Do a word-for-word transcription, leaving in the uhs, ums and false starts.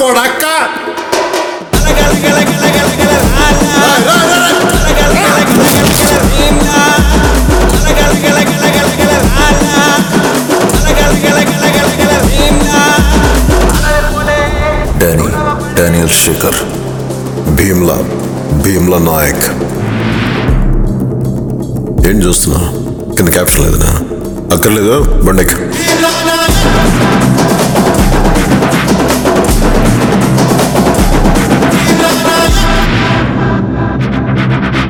కొడక్క Danny Daniel Shekhar, Bheemla Bheemla Nayak. ఏం చూస్తున్నా? కింద క్యాప్షన్ లేదనా? అక్కర్లేదు, బండెక్.